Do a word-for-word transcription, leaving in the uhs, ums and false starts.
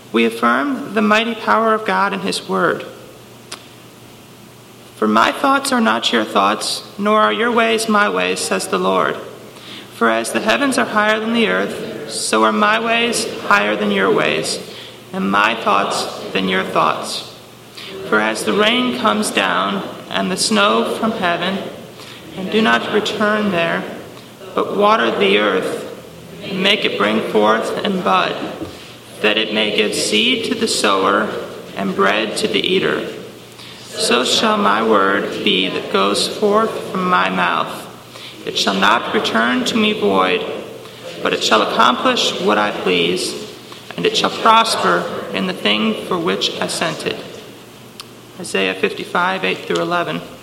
We affirm the mighty power of God and his word. For my thoughts are not your thoughts, nor are your ways my ways, says the Lord. For as the heavens are higher than the earth, so are my ways higher than your ways, and my thoughts than your thoughts. For as the rain comes down and the snow from heaven, and do not return there, but water the earth, and make it bring forth and bud, that it may give seed to the sower and bread to the eater. So shall my word be that goes forth from my mouth. It shall not return to me void, but it shall accomplish what I please, and it shall prosper in the thing for which I sent it. Isaiah fifty-five, eight through eleven.